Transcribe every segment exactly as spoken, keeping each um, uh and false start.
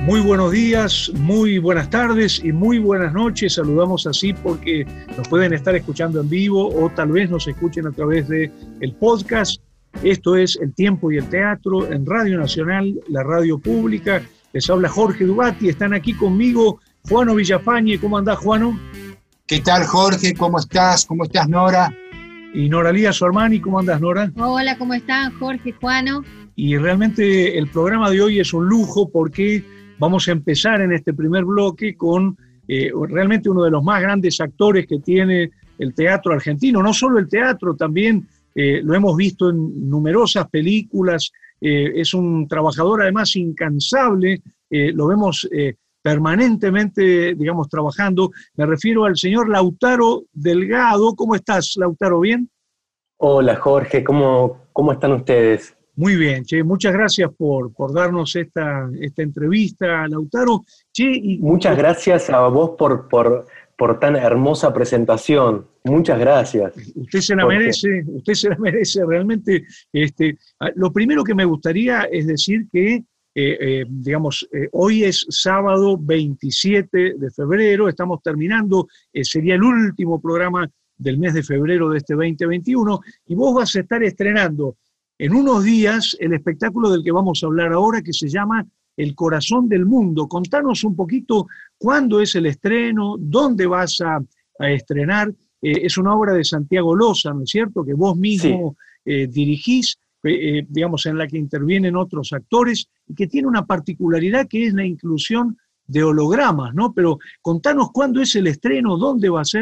Muy buenos días, muy buenas tardes y muy buenas noches. Saludamos así porque nos pueden estar escuchando en vivo o tal vez nos escuchen a través de el podcast. Esto es El Tiempo y el Teatro en Radio Nacional, la radio pública. Les habla Jorge Dubati. Están aquí conmigo Juano Villafañe. ¿Cómo andás, Juano? ¿Qué tal, Jorge? ¿Cómo estás? ¿Cómo estás, Nora? Y Noralía Sormani. ¿Cómo andás, Nora? Hola, ¿cómo están, Jorge, Juano? Y realmente el programa de hoy es un lujo porque vamos a empezar en este primer bloque con eh, realmente uno de los más grandes actores que tiene el teatro argentino. No solo el teatro, también eh, lo hemos visto en numerosas películas. Eh, es un trabajador además incansable. Eh, lo vemos eh, permanentemente, digamos, trabajando. Me refiero al señor Lautaro Delgado. ¿Cómo estás, Lautaro? ¿Bien? Hola, Jorge. ¿Cómo, cómo están ustedes? Muy bien, che, muchas gracias por, por darnos esta, esta entrevista, Lautaro. Che, y, muchas gracias a vos por, por, por tan hermosa presentación. Muchas gracias. Usted se la Jorge. merece, usted se la merece realmente. Este, lo primero que me gustaría es decir que, eh, eh, digamos, eh, hoy es sábado veintisiete de febrero, estamos terminando, eh, sería el último programa del mes de febrero de este veinte veintiuno, y vos vas a estar estrenando en unos días el espectáculo del que vamos a hablar ahora, que se llama El Corazón del Mundo. Contanos un poquito cuándo es el estreno, dónde vas a, a estrenar. Eh, es una obra de Santiago Loza, ¿no es cierto?, que vos mismo sí. eh, dirigís, eh, digamos, en la que intervienen otros actores, y que tiene una particularidad que es la inclusión de hologramas, ¿no? Pero contanos cuándo es el estreno, dónde va a ser.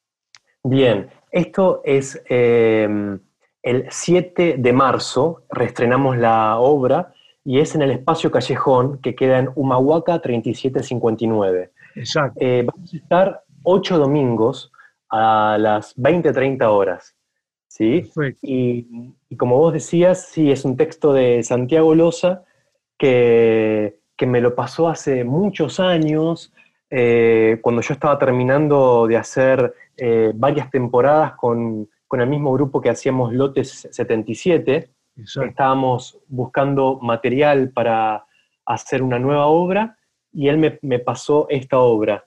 Bien, esto es... Eh... El siete de marzo reestrenamos la obra y es en el Espacio Callejón, que queda en Humahuaca treinta y siete cincuenta y nueve. Exacto. Eh, vamos a estar ocho domingos a las veinte treinta horas. ¿Sí? Perfecto. Y, y como vos decías, sí, es un texto de Santiago Loza que, que me lo pasó hace muchos años, eh, cuando yo estaba terminando de hacer eh, varias temporadas con... con el mismo grupo que hacíamos Lotes setenta y siete. Exacto. Estábamos buscando material para hacer una nueva obra, y él me, me pasó esta obra.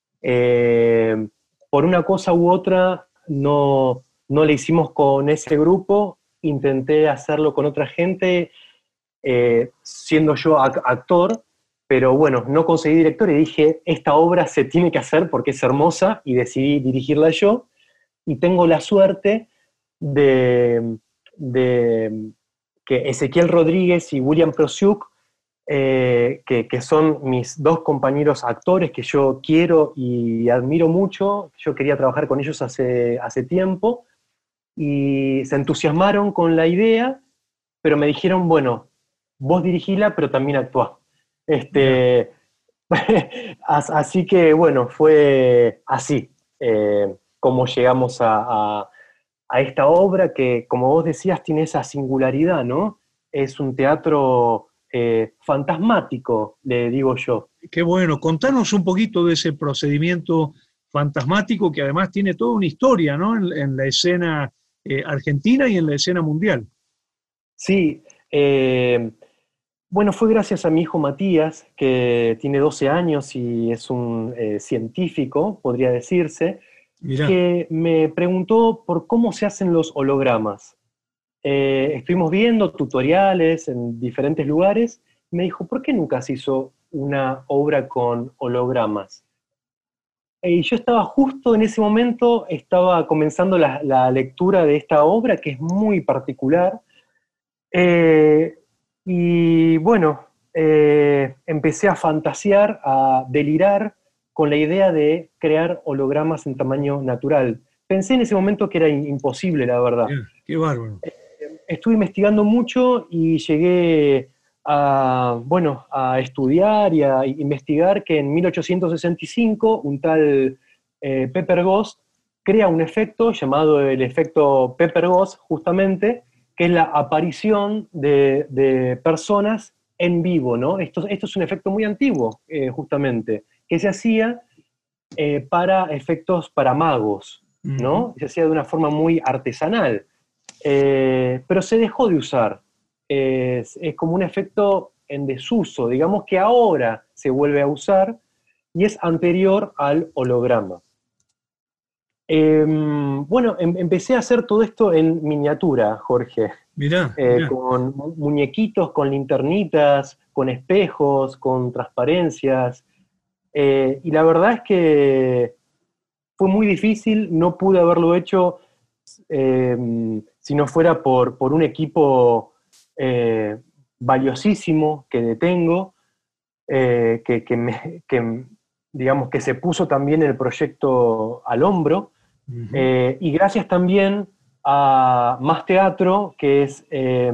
Eh, por una cosa u otra, no, no la hicimos con ese grupo, intenté hacerlo con otra gente, eh, siendo yo actor, pero bueno, no conseguí director, y dije, esta obra se tiene que hacer porque es hermosa, y decidí dirigirla yo. Y tengo la suerte de, de que Ezequiel Rodríguez y William Prosiuk, eh, que, que son mis dos compañeros actores que yo quiero y admiro mucho, yo quería trabajar con ellos hace, hace tiempo, y se entusiasmaron con la idea, pero me dijeron, bueno, vos dirigila, pero también actuá. Este, así que, bueno, fue así. Eh, cómo llegamos a, a, a esta obra que, como vos decías, tiene esa singularidad, ¿no? Es un teatro eh, fantasmático, le digo yo. Qué bueno. Contanos un poquito de ese procedimiento fantasmático que además tiene toda una historia, ¿no?, en, en la escena eh, argentina y en la escena mundial. Sí. Eh, bueno, fue gracias a mi hijo Matías, que tiene doce años y es un eh, científico, podría decirse, Mirá. que me preguntó por cómo se hacen los hologramas. Eh, estuvimos viendo tutoriales en diferentes lugares, y me dijo, ¿por qué nunca se hizo una obra con hologramas? Y yo estaba justo en ese momento, estaba comenzando la, la lectura de esta obra, que es muy particular, eh, y bueno, eh, empecé a fantasear, a delirar, con la idea de crear hologramas en tamaño natural. Pensé en ese momento que era imposible, la verdad. Yeah, qué bárbaro. Estuve investigando mucho y llegué a, bueno, a estudiar y a investigar que en mil ochocientos sesenta y cinco un tal eh, Pepper Goss crea un efecto llamado el efecto Pepper Goss, justamente, que es la aparición de, de personas en vivo, ¿no? Esto, esto es un efecto muy antiguo, eh, justamente, que se hacía eh, para efectos para magos, ¿no? Uh-huh. Se hacía de una forma muy artesanal, eh, pero se dejó de usar. Es, es como un efecto en desuso, digamos que ahora se vuelve a usar y es anterior al holograma. Eh, bueno, em, empecé a hacer todo esto en miniatura, Jorge. Mirá, Eh, mirá. con mu- muñequitos, con linternitas, con espejos, con transparencias. Eh, y la verdad es que fue muy difícil, no pude haberlo hecho eh, si no fuera por, por un equipo eh, valiosísimo que tengo, eh, que, que me- que, digamos, que se puso también el proyecto al hombro. Ujú. Eh, y gracias también a Más Teatro, que es eh,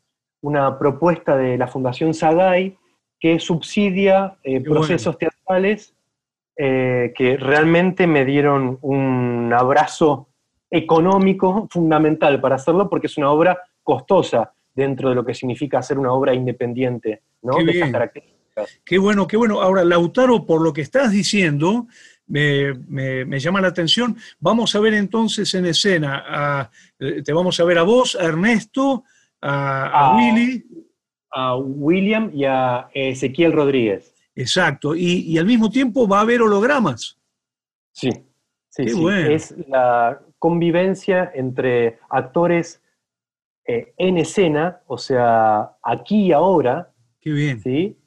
una propuesta de la Fundación Sagay, que subsidia eh, Qué bueno. procesos teatrales eh, que realmente me dieron un abrazo económico fundamental para hacerlo, porque es una obra costosa dentro de lo que significa hacer una obra independiente, ¿no? Qué De estas bien. características. Qué bueno, qué bueno. Ahora, Lautaro, por lo que estás diciendo, me, me- me llama la atención. Vamos a ver entonces en escena, a- eh, te vamos a ver a vos, a Ernesto, a, a A, Willy, a William y a Ezequiel Rodríguez. exacto, y, y al mismo tiempo va a haber hologramas. Sí, sí, Qué sí. bueno, Es la convivencia entre actores eh, en escena, o sea, aquí y ahora, qué bien. ¿sí?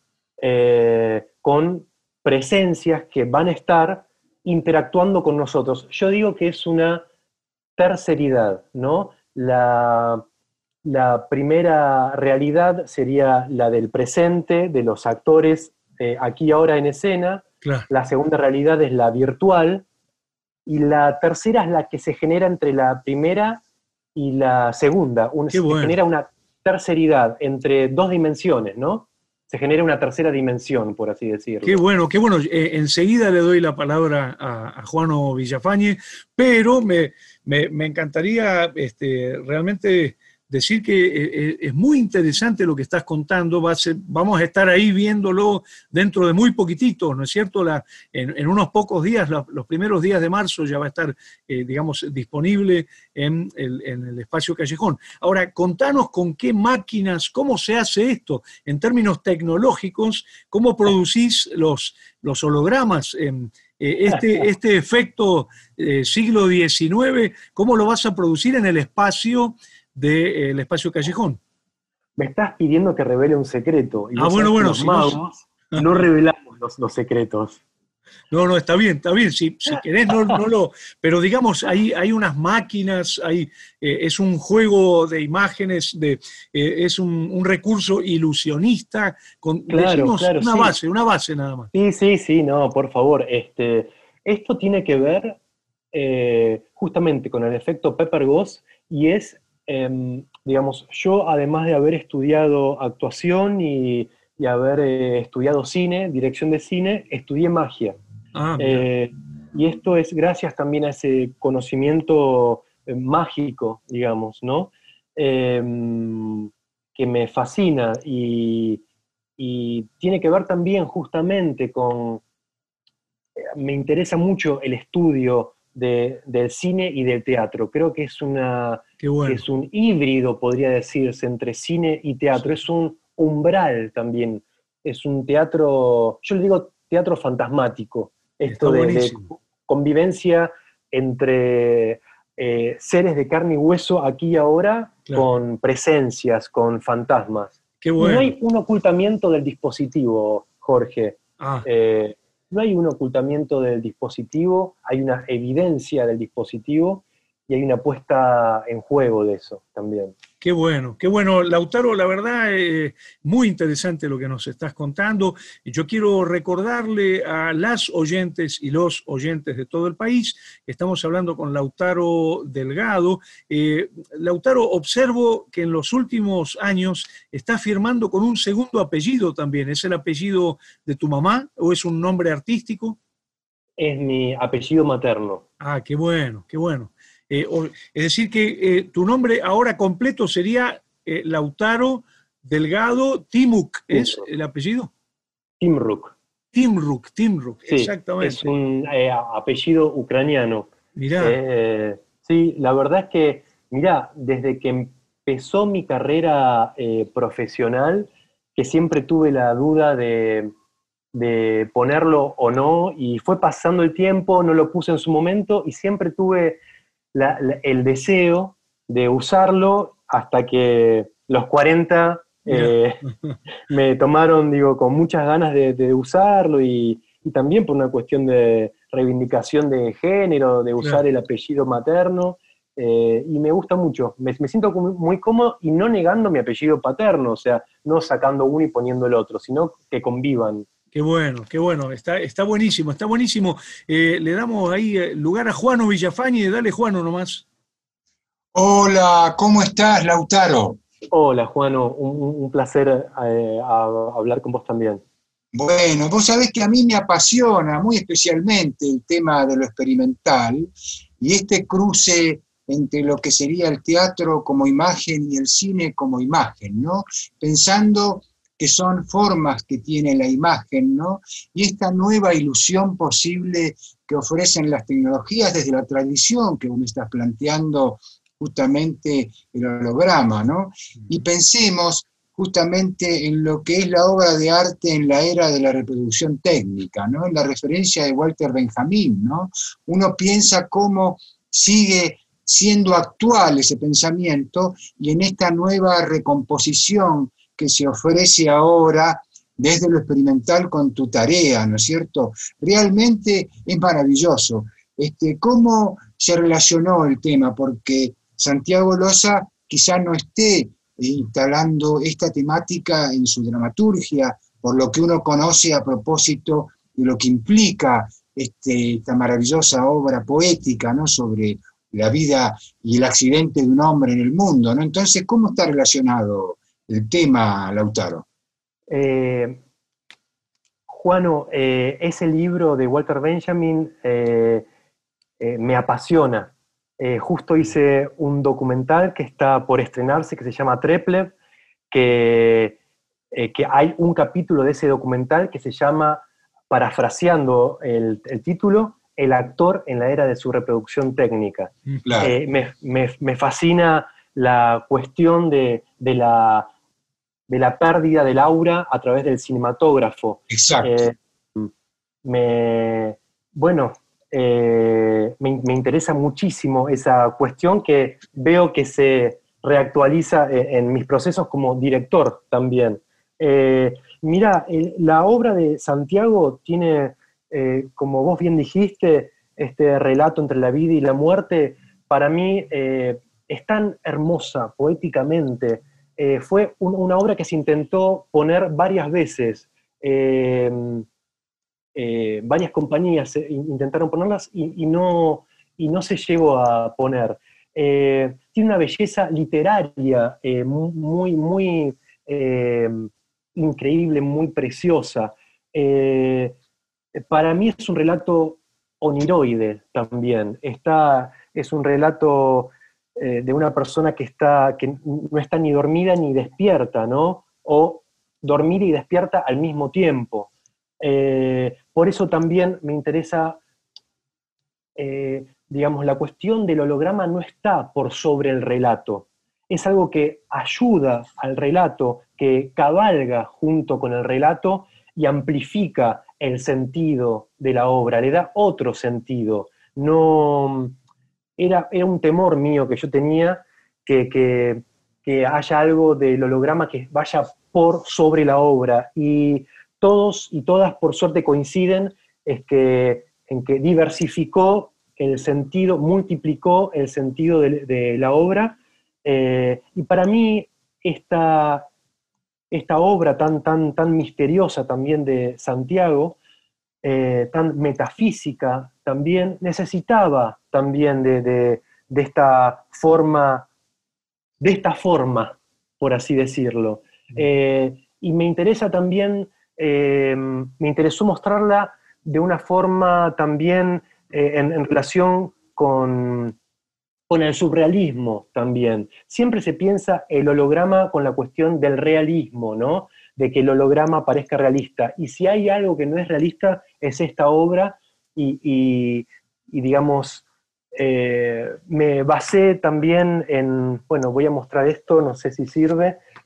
Eh, con presencias que van a estar interactuando con nosotros. Yo digo que es una terceridad, ¿no? La, la primera realidad sería la del presente, de los actores eh, aquí y ahora en escena. Claro. La segunda realidad es la virtual. Y la tercera es la que se genera entre la primera y la segunda. Un, Qué se bueno. genera una terceridad entre dos dimensiones, ¿no? Se genera una tercera dimensión, por así decirlo. Qué bueno, qué bueno. Eh, enseguida le doy la palabra a, a Juano Villafañe, pero me, me- me encantaría este, realmente decir que eh, eh, es muy interesante lo que estás contando. Va a ser- vamos a estar ahí viéndolo dentro de muy poquitito, ¿no es cierto? La- en, en unos pocos días, la- los primeros días de marzo, ya va a estar, eh, digamos, disponible en el, en el espacio Callejón. Ahora, contanos con qué máquinas, cómo se hace esto en términos tecnológicos. ¿Cómo producís los, los hologramas? Eh, eh, este, este efecto eh, siglo diecinueve, ¿cómo lo vas a producir en el espacio del espacio Callejón? Me estás pidiendo que revele un secreto, y Ah, vos bueno, sabés que bueno, los si no, magos no revelamos los, los secretos. no, no, está bien, está bien. Si, si querés, no, no lo. Pero digamos, hay, hay unas máquinas, hay, eh, es un juego de imágenes, de, eh, es un, un recurso ilusionista. Con, Claro, decimos claro, una sí. base, una base nada más. Sí, sí, sí, no, por favor. Este, esto tiene que ver eh, justamente con el efecto Pepper Goss y es, em, digamos, yo además de haber estudiado actuación y, y haber eh, estudiado cine, dirección de cine, estudié magia. Ah, mira. Eh, y esto es gracias también a ese conocimiento eh, mágico, digamos, ¿no? Em, que me fascina y, y tiene que ver también justamente con, me interesa mucho el estudio de- del cine y del teatro. Creo que es, una, Qué que bueno. es un híbrido, podría decirse, entre cine y teatro. Es un umbral también. Es un teatro, yo le digo teatro fantasmático. Está Esto de, de buenísimo. convivencia entre eh, seres de carne y hueso aquí y ahora, Claro. con presencias, con fantasmas. Qué Y no bueno. hay un ocultamiento del dispositivo, Jorge. Ah, Eh, no hay un ocultamiento del dispositivo, hay una evidencia del dispositivo y hay una puesta en juego de eso también. qué bueno, qué bueno. Lautaro, la verdad, eh, muy interesante lo que nos estás contando. Yo quiero recordarle a las oyentes y los oyentes de todo el país que estamos hablando con Lautaro Delgado. Eh, Lautaro, observo que en los últimos años está firmando con un segundo apellido también. ¿Es el apellido de tu mamá o es un nombre artístico? Es mi apellido materno. Ah, qué bueno, qué bueno. Eh, o- es decir, que eh, tu nombre ahora completo sería eh, Lautaro Delgado Timuk, ¿es Timruk. el apellido? Timruk. Timruk, Timruk, Sí, es exactamente. un eh, apellido ucraniano. Mirá, Eh, sí, la verdad es que, mirá, desde que empezó mi carrera eh, profesional, que siempre tuve la duda de, de ponerlo o no, y fue pasando el tiempo, no lo puse en su momento, y siempre tuve la, la, el deseo de usarlo hasta que los cuarenta eh, me tomaron, digo, con muchas ganas de, de usarlo, y, y también por una cuestión de reivindicación de género, de usar Claro. el apellido materno, eh, y me gusta mucho. Me, me siento muy cómodo, y no negando mi apellido paterno, o sea, no sacando uno y poniendo el otro, sino que convivan. Qué bueno, qué bueno, está, está buenísimo, está buenísimo. Eh, le damos ahí eh, lugar a Juano Villafañe, dale Juano nomás. Hola, ¿cómo estás, Lautaro? Hola, Juano, un, un placer eh, a, a hablar con vos también. Bueno, vos sabés que a mí me apasiona muy especialmente el tema de lo experimental y este cruce entre lo que sería el teatro como imagen y el cine como imagen, ¿no? Pensando que son formas que tiene la imagen, ¿no? Y esta nueva ilusión posible que ofrecen las tecnologías desde la tradición que vos me estás planteando, justamente el holograma, ¿no? Y pensemos justamente en lo que es la obra de arte en la era de la reproducción técnica, ¿no? En la referencia de Walter Benjamin, ¿no? Uno piensa cómo sigue siendo actual ese pensamiento y en esta nueva recomposición que se ofrece ahora desde lo experimental con tu tarea, ¿no es cierto? Realmente es maravilloso. Este, ¿cómo se relacionó el tema? Porque Santiago Loza quizá no esté instalando esta temática en su dramaturgia, por lo que uno conoce a propósito de lo que implica este, esta maravillosa obra poética, ¿no? Sobre la vida y el accidente de un hombre en el mundo, ¿no? Entonces, ¿cómo está relacionado el tema, Lautaro? Eh, Juano, eh, ese libro de Walter Benjamin eh, eh, me apasiona. Eh, justo hice un documental que está por estrenarse, que se llama Treplev, que, eh, que hay un capítulo de ese documental que se llama, parafraseando el, el título, El actor en la era de su reproducción técnica. Claro. Eh, me, me, me fascina la cuestión de, de, la, de la pérdida del aura a través del cinematógrafo. Exacto. Eh, me, bueno, eh, me, me interesa muchísimo esa cuestión, que veo que se reactualiza en, en mis procesos como director también. Eh, mira, el, la obra de Santiago tiene, eh, como vos bien dijiste, este relato entre la vida y la muerte, para mí eh, es tan hermosa poéticamente. Eh, fue un, una obra que se intentó poner varias veces. Eh, Eh, varias compañías eh, intentaron ponerlas y, y, no, y no se llegó a poner. Eh, tiene una belleza literaria eh, muy, muy eh, increíble, muy preciosa. Eh, para mí es un relato oniroide también. Está, es un relato eh, de una persona que, está, que no está ni dormida ni despierta, ¿no? O dormida y despierta al mismo tiempo. Eh, por eso también me interesa, eh, digamos, la cuestión del holograma no está por sobre el relato. Es algo que ayuda al relato, que cabalga junto con el relato y amplifica el sentido de la obra, le da otro sentido. No, era, era un temor mío que yo tenía, que, que, que haya algo del holograma que vaya por sobre la obra, y todos y todas por suerte coinciden es que, en que diversificó el sentido, multiplicó el sentido de, de la obra, eh, y para mí esta, esta obra tan, tan, tan misteriosa también de Santiago, eh, tan metafísica también, necesitaba también de, de, de esta forma, de esta forma, por así decirlo. Eh, y me interesa también, eh, me interesó mostrarla de una forma también eh, en, en relación con, con el surrealismo también. Siempre se piensa el holograma con la cuestión del realismo, ¿no? De que el holograma parezca realista. Y si hay algo que no es realista, es esta obra, y, y, y digamos, eh, me basé también en, bueno, voy a mostrar esto, no sé si sirve,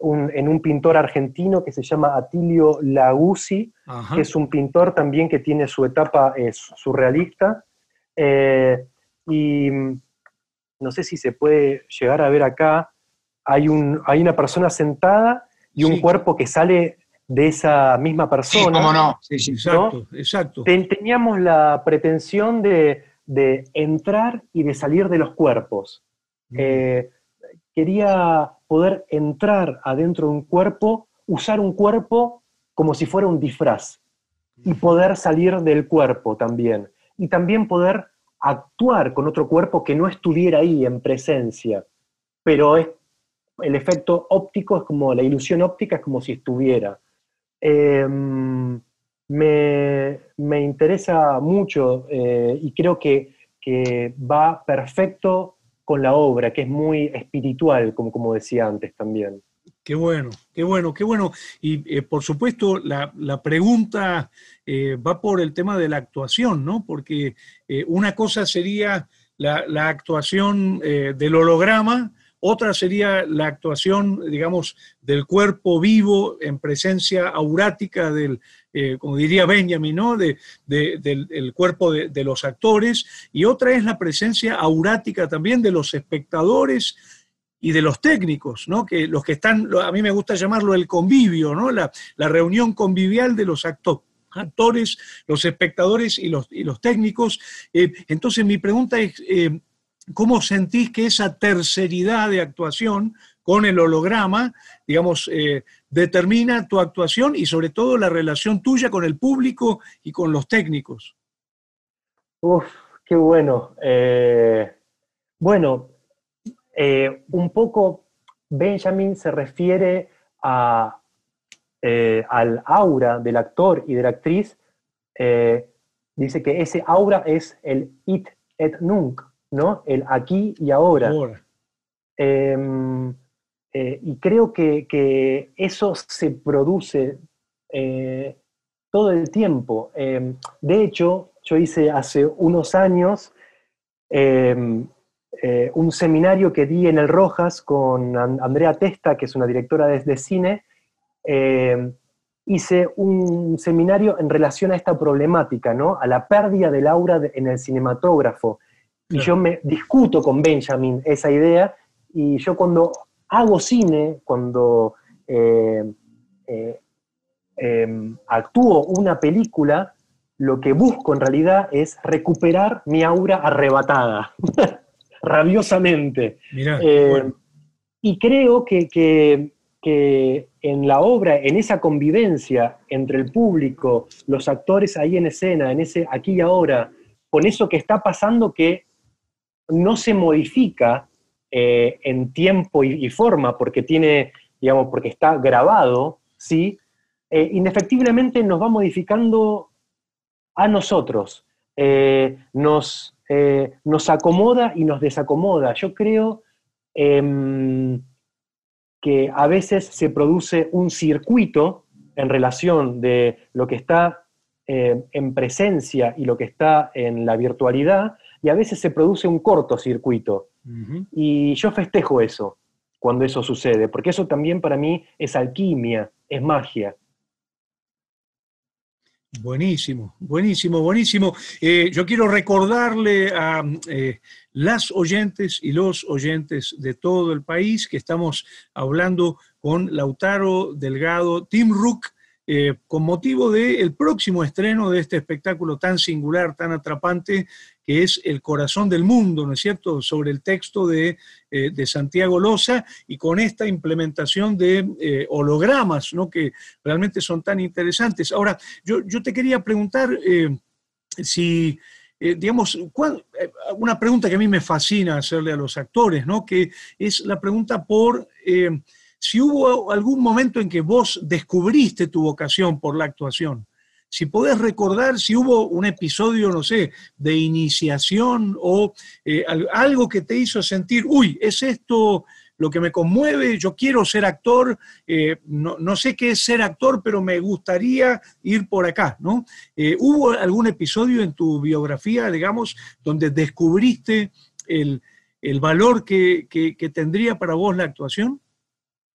un, en un pintor argentino que se llama Atilio Laguzzi, Ajá. que es un pintor también que tiene su etapa eh, surrealista. Eh, y no sé si se puede llegar a ver acá, hay, un, hay una persona sentada y un Sí, cuerpo que sale de esa misma Sí, persona, cómo no. Sí, sí. exacto, ¿no? exacto. Ten- teníamos la pretensión de, de entrar y de salir de los cuerpos. Mm. Eh, quería poder entrar adentro de un cuerpo, usar un cuerpo como si fuera un disfraz y poder salir del cuerpo también. Y también poder actuar con otro cuerpo que no estuviera ahí en presencia, pero es, el efecto óptico es como, la ilusión óptica es como si estuviera. Eh, me, me interesa mucho eh, y creo que, que va perfecto con la obra, que es muy espiritual, como, como decía antes también. Qué bueno, qué bueno, qué bueno. Y eh, por supuesto, la, la pregunta eh, va por el tema de la actuación, ¿no? Porque eh, una cosa sería la, la actuación eh, del holograma, otra sería la actuación, digamos, del cuerpo vivo en presencia aurática del, eh, como diría Benjamin, ¿no? De, de, del el cuerpo de, de los actores, y otra es la presencia aurática también de los espectadores y de los técnicos, ¿no? Que los que están, a mí me gusta llamarlo el convivio, ¿no? La, la reunión convivial de los actores actores, los espectadores y los, y los técnicos. Eh, entonces mi pregunta es, eh, ¿cómo sentís que esa terceridad de actuación con el holograma, digamos, eh, determina tu actuación y sobre todo la relación tuya con el público y con los técnicos? Uf, qué bueno. Eh, bueno, eh, un poco Benjamin se refiere a, eh, al aura del actor y de la actriz. Eh, dice que ese aura es el it et nunc, ¿no? El aquí y ahora. Ahora. Eh, eh, y creo que, que, eso se produce eh, todo el tiempo. Eh, de hecho, yo hice hace unos años eh, eh, un seminario que di en el Rojas con Andrea Testa, que es una directora de, de cine. Eh, hice un seminario en relación a esta problemática, ¿no? A la pérdida del aura de, en el cinematógrafo. Y Claro. yo me discuto con Benjamin esa idea, y yo cuando hago cine, cuando eh, eh, eh, actúo una película, lo que busco en realidad es recuperar mi aura arrebatada, rabiosamente. Mirá, qué Eh, bueno. y creo que, que, que en la obra, en esa convivencia entre el público, los actores ahí en escena, en ese aquí y ahora, con eso que está pasando que no se modifica eh, en tiempo y, y forma, porque tiene, digamos, porque está grabado, ¿sí? Eh, indefectiblemente nos va modificando a nosotros, eh, nos, eh, nos acomoda y nos desacomoda. Yo creo eh, que a veces se produce un circuito en relación de lo que está eh, en presencia y lo que está en la virtualidad, y a veces se produce un cortocircuito. Uh-huh. Y yo festejo eso, cuando eso sucede, porque eso también para mí es alquimia, es magia. Buenísimo, buenísimo, buenísimo. Eh, yo quiero recordarle a eh, las oyentes y los oyentes de todo el país que estamos hablando con Lautaro Delgado Timruk, eh, con motivo del próximo estreno de este espectáculo tan singular, tan atrapante, que es El corazón del mundo, ¿no es cierto?, sobre el texto de, eh, de Santiago Loza, y con esta implementación de eh, hologramas, ¿no?, que realmente son tan interesantes. Ahora, yo, yo te quería preguntar eh, si, eh, digamos, ¿cuál, eh, una pregunta que a mí me fascina hacerle a los actores, ¿no?, que es la pregunta por... Eh, si hubo algún momento en que vos descubriste tu vocación por la actuación, si podés recordar si hubo un episodio, no sé, de iniciación o eh, algo que te hizo sentir, uy, es esto lo que me conmueve, yo quiero ser actor, eh, no, no sé qué es ser actor, pero me gustaría ir por acá, ¿no? Eh, ¿Hubo algún episodio en tu biografía, digamos, donde descubriste el, el valor que, que, que tendría para vos la actuación?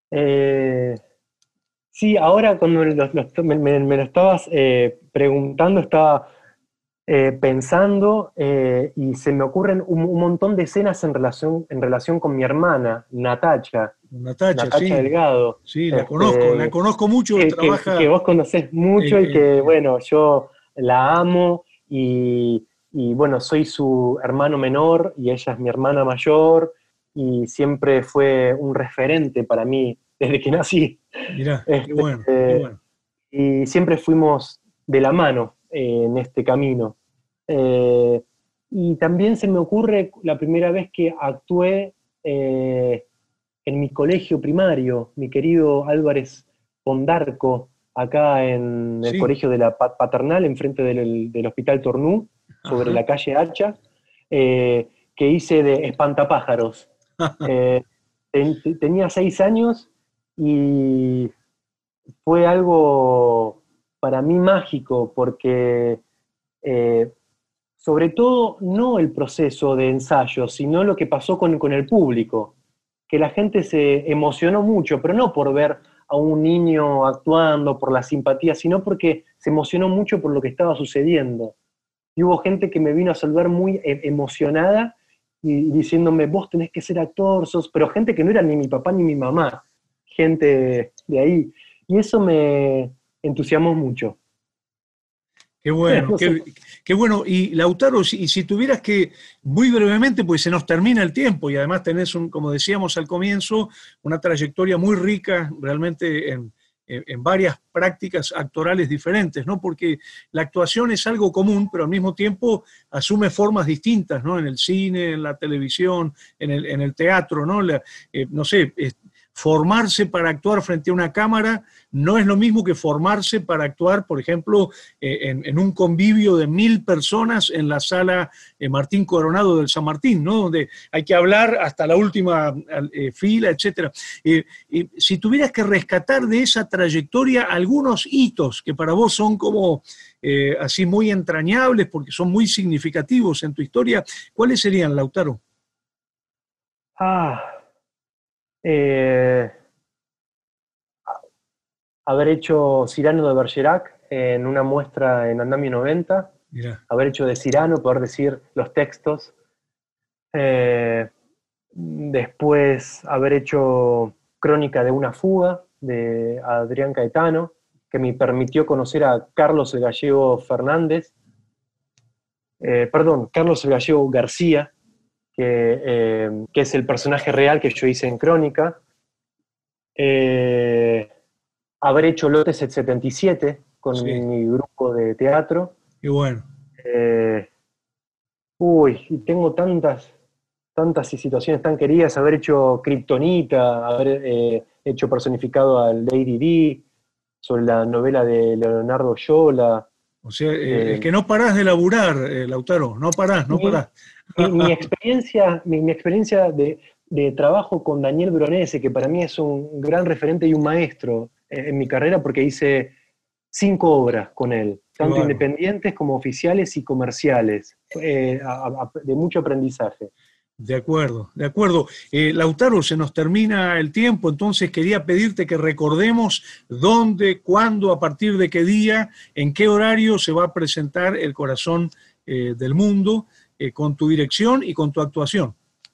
Eh, sí, ahora cuando lo- lo- me, me- me lo estabas eh, preguntando, estaba eh, pensando eh, y se me ocurren un, un montón de escenas en relación, en relación con mi hermana, Natacha, Natacha, Natacha sí, Delgado, sí, la conozco, la este, conozco mucho, que, que- que trabaja vos conocés mucho en, y en- que, bueno, yo la amo y, y, bueno, soy su hermano menor y ella es mi hermana mayor y siempre fue un referente para mí desde que nací. mirá, qué Este, bueno, qué eh, bueno. y siempre fuimos de la mano eh, en este camino. Eh, y también se me ocurre la primera vez que actué eh, en mi colegio primario, mi querido Álvarez Pondarco, acá en el Sí, colegio de la Pa- Paternal, enfrente del, del Hospital Tornú, sobre ajá. la calle Hacha, eh, que hice de espantapájaros. Eh, ten- tenía seis años y fue algo para mí mágico, porque eh, sobre todo no el proceso de ensayo, sino lo que pasó con, con el público, que la gente se emocionó mucho, pero no por ver a un niño actuando, por la simpatía, sino porque se emocionó mucho por lo que estaba sucediendo. Y hubo gente que me vino a saludar muy e- emocionada y diciéndome, vos tenés que ser actor, sos... pero gente que no era ni mi papá ni mi mamá, gente de ahí. Y eso me entusiasmó mucho. Qué bueno, No sé. qué, qué bueno. Y Lautaro, si, y si tuvieras que, muy brevemente, pues se nos termina el tiempo y además tenés, un, como decíamos al comienzo, una trayectoria muy rica realmente en, en, en varias prácticas actorales diferentes, ¿no? Porque la actuación es algo común, pero al mismo tiempo asume formas distintas, ¿no? En el cine, en la televisión, en el, en el teatro, ¿no? La, eh, no sé, eh, formarse para actuar frente a una cámara no es lo mismo que formarse para actuar, por ejemplo, eh, en, en, un convivio de mil personas en la sala eh, Martín Coronado del San Martín, ¿no? Donde hay que hablar hasta la última eh, fila, etcétera. Eh, eh, si tuvieras que rescatar de esa trayectoria algunos hitos que para vos son como eh, así muy entrañables porque son muy significativos en tu historia, ¿cuáles serían, Lautaro? Ah, eh, haber hecho Cyrano de Bergerac en una muestra en Andamio noventa, Mirá. haber hecho de Cyrano, poder decir los textos. Eh, después haber hecho Crónica de una fuga de Adrián Caetano, que me permitió conocer a Carlos el Gallego Fernández, eh, perdón, Carlos el Gallego García, que, eh, que es el personaje real que yo hice en Crónica. Eh, haber hecho Lotes el setenta y siete Sí, con mi grupo de teatro. qué bueno. Eh, uy, y tengo tantas, tantas situaciones tan queridas, haber hecho Kryptonita, haber eh, hecho personificado al Lady D, sobre la novela de Leonardo Yola. O sea, eh, es Eh, que no parás de laburar, eh, Lautaro, no parás, no mi, parás. mi, mi experiencia, mi, mi experiencia de, de trabajo con Daniel Bronese, que para mí es un gran referente y un maestro en, en mi carrera, porque hice cinco obras con él, Qué tanto bárbaro. independientes como oficiales y comerciales, eh, a, a, de mucho aprendizaje. De acuerdo, de acuerdo. Eh, Lautaro, se nos termina el tiempo, entonces quería pedirte que recordemos dónde, cuándo, a partir de qué día, en qué horario se va a presentar El Corazón eh, del Mundo, eh, con tu dirección y con tu actuación.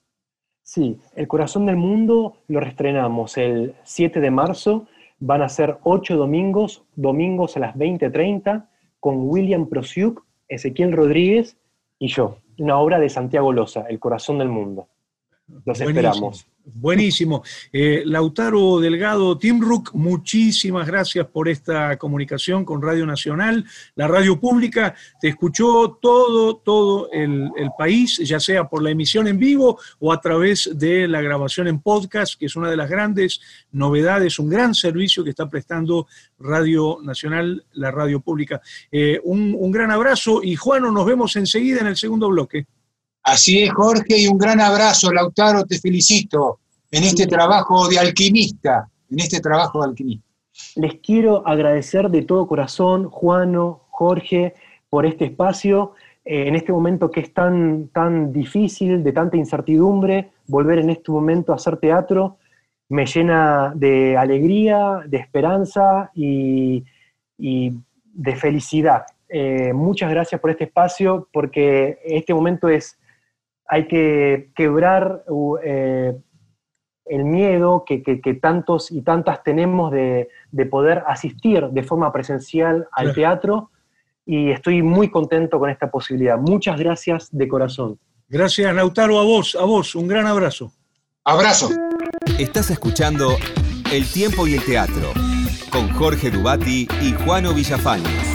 Sí, El Corazón del Mundo lo reestrenamos el siete de marzo, van a ser ocho domingos, domingos a las veinte treinta, con William Prosiuk, Ezequiel Rodríguez y yo. Una obra de Santiago Loza, El Corazón del Mundo. Los Buenísimo, esperamos. buenísimo. Eh, Lautaro Delgado Timruk, muchísimas gracias por esta comunicación con Radio Nacional. La radio pública te escuchó todo, todo el, el país, ya sea por la emisión en vivo o a través de la grabación en podcast, que es una de las grandes novedades, un gran servicio que está prestando Radio Nacional, la radio pública. Eh, un, un gran abrazo y Juano, nos vemos enseguida en el segundo bloque. Así es, Jorge, y un gran abrazo, Lautaro, te felicito en este trabajo de alquimista, en este trabajo de alquimista. Les quiero agradecer de todo corazón, Juano, Jorge, por este espacio, eh, en este momento que es tan, tan difícil, de tanta incertidumbre, volver en este momento a hacer teatro. me llena de alegría, de esperanza y, y de felicidad. Eh, muchas gracias por este espacio, porque este momento es, hay que quebrar eh, el miedo que, que, que tantos y tantas tenemos de, de poder asistir de forma presencial al Claro. teatro, y estoy muy contento con esta posibilidad. Muchas gracias de corazón. Gracias, Lautaro, a vos, a vos, un gran abrazo. Abrazo. Estás escuchando El Tiempo y el Teatro con Jorge Dubati y Juano Villafañez.